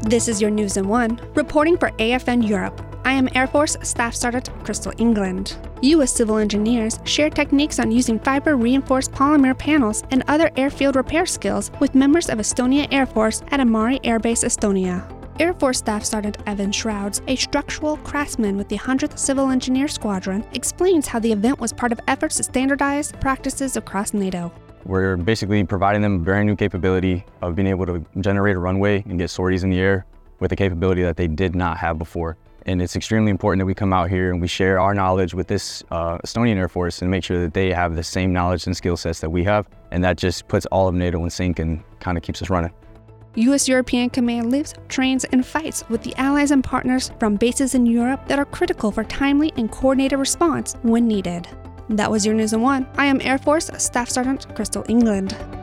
This is your News in One. Reporting for AFN Europe, I am Air Force Staff Sergeant Crystal England. U.S. civil engineers share techniques on using fiber-reinforced polymer panels and other airfield repair skills with members of Estonia Air Force at Amari Air Base, Estonia. Air Force Staff Sergeant Evan Shrouds, a structural craftsman with the 100th Civil Engineer Squadron, explains how the event was part of efforts to standardize practices across NATO. We're basically providing them a brand new capability of being able to generate a runway and get sorties in the air with a capability that they did not have before. And it's extremely important that we come out here and we share our knowledge with this Estonian Air Force and make sure that they have the same knowledge and skill sets that we have. And that just puts all of NATO in sync and kind of keeps us running. U.S. European Command lives, trains, and fights with the allies and partners from bases in Europe that are critical for timely and coordinated response when needed. That was your News in One. I am Air Force Staff Sergeant Crystal England.